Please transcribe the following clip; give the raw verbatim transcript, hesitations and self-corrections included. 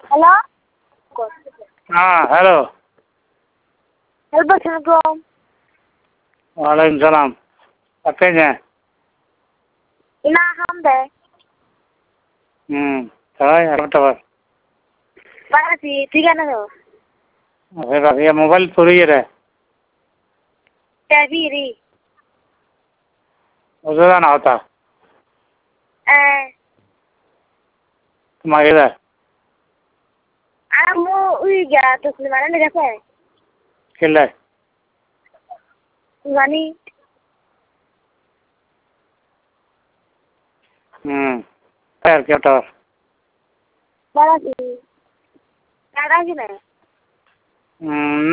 Halo? Ah, halo. Assalamualaikum. Waalaikumsalam. Apanya? Ina hamde. Hmm. Rồi, apa kabar? Makasih, tiga nado. फिर ये mobile पूरी है Tabiri. उसका ना होता Eh, तुम्हारे इधर kamu uiga terus di mana nih saya? किल्ले Gani. हम्म पैर क्या तो Makasih. Ada lagi nih. हम्म